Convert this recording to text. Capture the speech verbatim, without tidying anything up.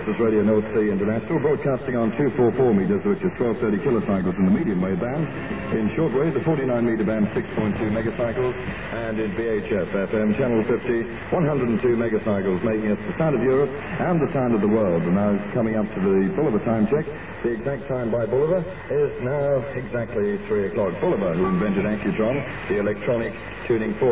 This is Radio North Sea International, broadcasting on two forty-four meters, which is twelve thirty kilocycles in the medium wave band. In shortwave, the forty-nine meter band, six point two megacycles. And in V H F F M, channel fifty, one hundred two megacycles, making us the sound of Europe and the sound of the world. And now coming up to the Bulliver time check. The exact time by Bulliver is now exactly three o'clock. Bulliver, who invented Accutron, the electronic tuning fork.